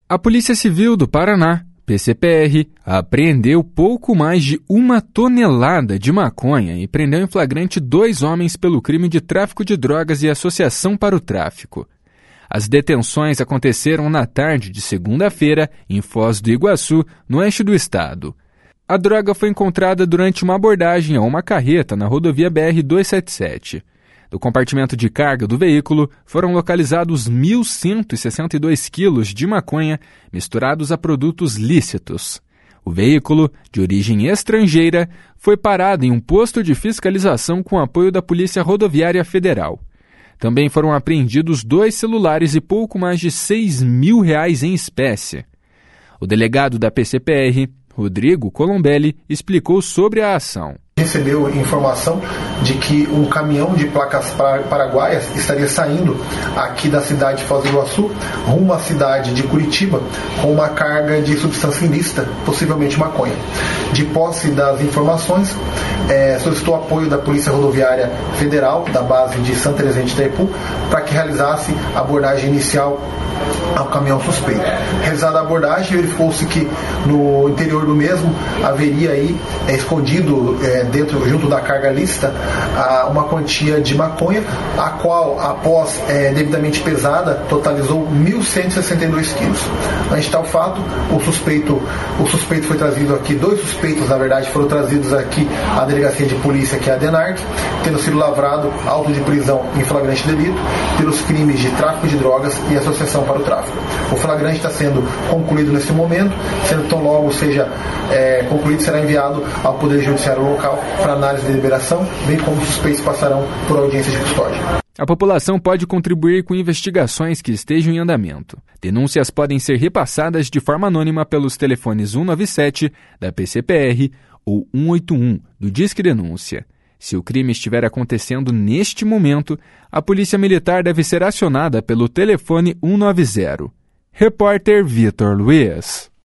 A Polícia Civil do Paraná, PCPR, apreendeu pouco mais de 1 tonelada de maconha e prendeu em flagrante 2 homens pelo crime de tráfico de drogas e associação para o tráfico. As detenções aconteceram na tarde de segunda-feira em Foz do Iguaçu, no oeste do estado. A droga foi encontrada durante uma abordagem a uma carreta na rodovia BR-277. Do compartimento de carga do veículo foram localizados 1.162 quilos de maconha misturados a produtos lícitos. O veículo, de origem estrangeira, foi parado em um posto de fiscalização com apoio da Polícia Rodoviária Federal. Também foram apreendidos 2 celulares e pouco mais de R$6 mil em espécie. O delegado da PCPR, Rodrigo Colombelli, explicou sobre a ação. Recebeu informação de que um caminhão de placas paraguaias estaria saindo aqui da cidade de Foz do Iguaçu rumo à cidade de Curitiba com uma carga de substância ilícita, possivelmente maconha. De posse das informações, solicitou apoio da Polícia Rodoviária Federal, da base de Santa Terezinha de Itaipu, para que realizasse a abordagem inicial ao caminhão suspeito. Realizada a abordagem, verificou-se que no interior do mesmo haveria aí escondido junto da carga lícita uma quantia de maconha, a qual, após devidamente pesada, totalizou 1.162 quilos. Ante tal fato, o suspeito foi trazido aqui, 2 suspeitos, na verdade, foram trazidos aqui à delegacia de polícia, que é a DENARC, tendo sido lavrado auto de prisão em flagrante delito pelos crimes de tráfico de drogas e associação para o tráfico. O flagrante está sendo concluído nesse momento, sendo tão logo seja concluído, será enviado ao Poder Judiciário local para análise de deliberação, bem como os suspeitos passarão por audiência de custódia. A população pode contribuir com investigações que estejam em andamento. Denúncias podem ser repassadas de forma anônima pelos telefones 197 da PCPR ou 181 do Disque Denúncia. Se o crime estiver acontecendo neste momento, a Polícia Militar deve ser acionada pelo telefone 190. Repórter Vitor Luiz.